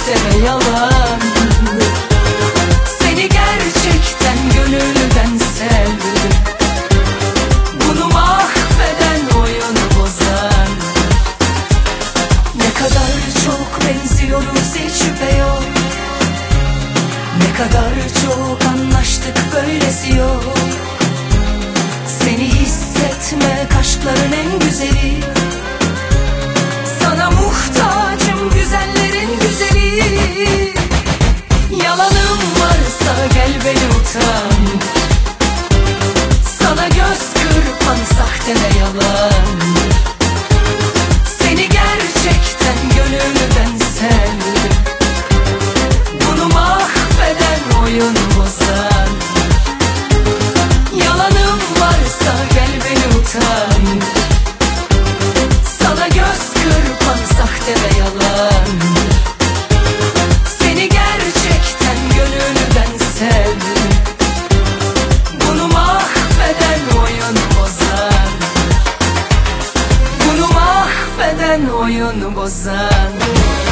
sahte ve yalandı. Seni gerçekten gönülden sevdim. Bunu mahveden, oyunu bozan. Ne kadar çok benziyoruz, hiç şüphe yok. Ne kadar çok anlaştık, böylesi yok. Seni hissetmek aşkların en güzeli. Sana muhtacım, güzellerin güzeli. Yalanım varsa gel beni utan. Sana göz kırpan sahte ve yalan. Seni gerçekten gönülden sevdim. Bunu mahveden, oyun bozan. Yalanım varsa gel beni utan. Sana göz kırpan sahte ve yalan. Seni gerçekten gönülden sevdim. Bunu mahveden, oyun bozan. Bunu mahveden, oyun bozan.